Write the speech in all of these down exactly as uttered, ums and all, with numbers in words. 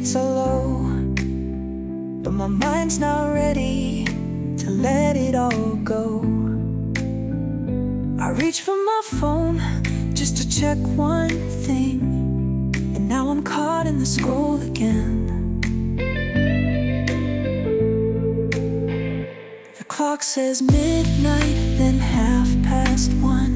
spirits are low, but my mind's not ready to let it all go. I reach for my phone just to check one thing, and now I'm caught in the scroll again. The clock says midnight, then half past one,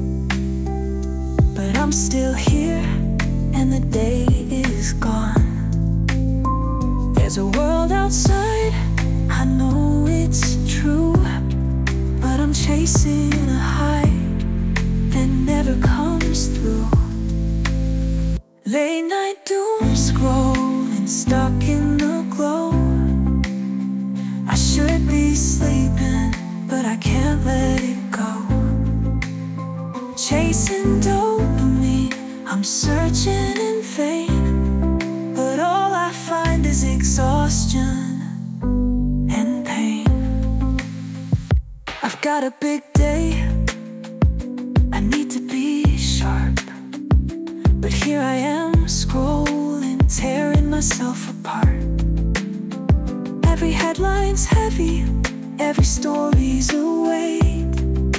but I'm still here and the day is gone. There's a world outside, I know it's true, but I'm chasing a high that never comes through. Late night doom scrolling, stuck in the glow. I should be sleeping, but I can't let it go. Chasing dopamine, I'm searching in vain, but all I find is exhaustion and pain. I've got a big day, I need to be sharp, but here I am scrolling, tearing myself apart. Every headline's heavy, every story's a weight,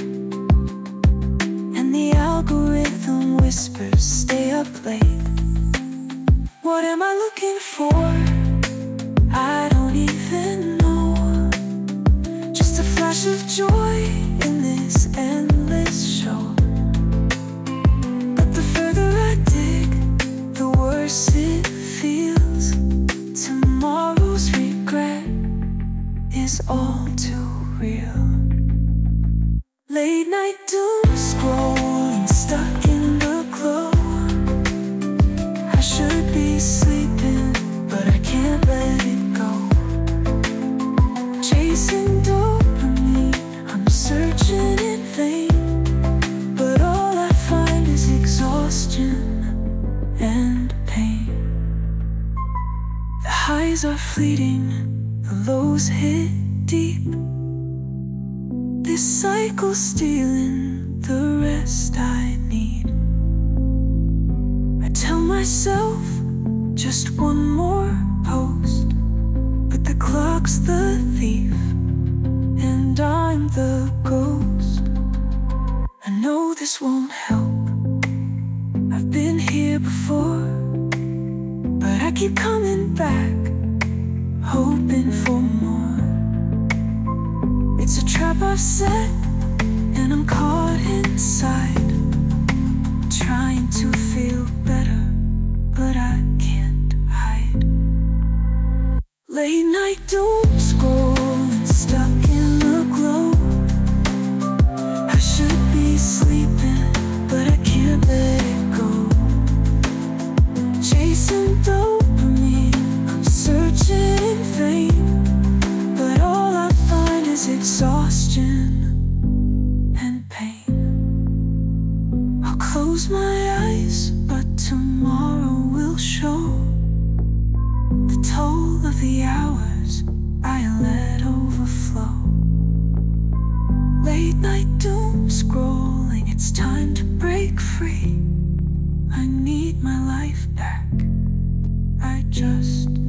and the algorithm whispers stay up late. What am I looking for? I don't even know. Just a flash of joy in this endless show. But the further I dig, the worse it feels. Tomorrow's regret is all too real. Late night doom scrolling, stuck in the glow. I should be sleeping, but I can't let it go. Chasing dopamine, I'm searching in vain, but all I find is exhaustion and pain. The highs are fleeting, the lows hit deep. This cycle's stealing the rest I need. I tell myself just one more post, but the clock's the thief and I'm the ghost. I know this won't help, I've been here before, but I keep coming back, hoping for more. It's a trap I've set, and I'm caught inside, trying to feel better, but I can't hide. Late night doom scrolling, stuck in the glow. I should be sleeping, but I can't let it go. Chasing dopamine, I'm searching in vain, but all I find is exhaustion and pain. I'll close my eyes, but tomorrow will show the toll of the hours I let overflow. Late night doom scrolling, it's time to break free. I need my life back, I just